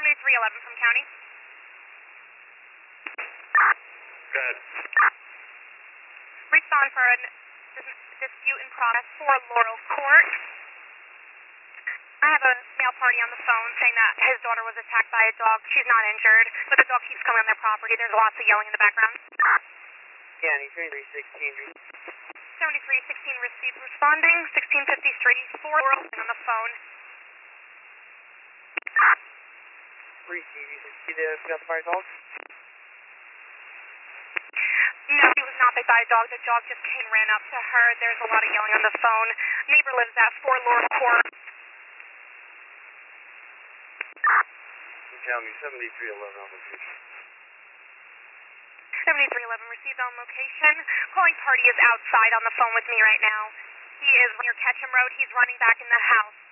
7311 from county. Good. Respond for a dispute in progress for Laurel Court. I have a male party on the phone saying that his daughter was attacked by a dog. She's not injured, but the dog keeps coming on their property. There's lots of yelling in the background. County 7316. 7316 received responding. 1653 for Laurel on the phone. Receive. You see the got by dog? No, she was not bit by a dog. The dog just came and ran up to her. There's a lot of yelling on the phone. Neighbor lives at 4 Laurel Court. County 7311 on location. 7311 received on location. Calling party is outside on the phone with me right now. He is near Ketchum Road. He's running back in the house.